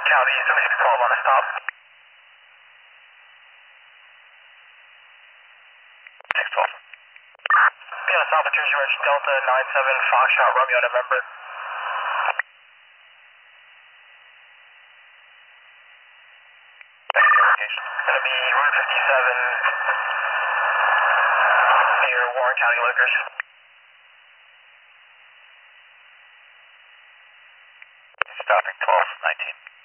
County 7612 on a stop. Be on a stop at Jersey Ridge Delta 97 Foxtrot Romeo, November. It's going to be Route 57 near Warren County Liquors. Stopping 1219.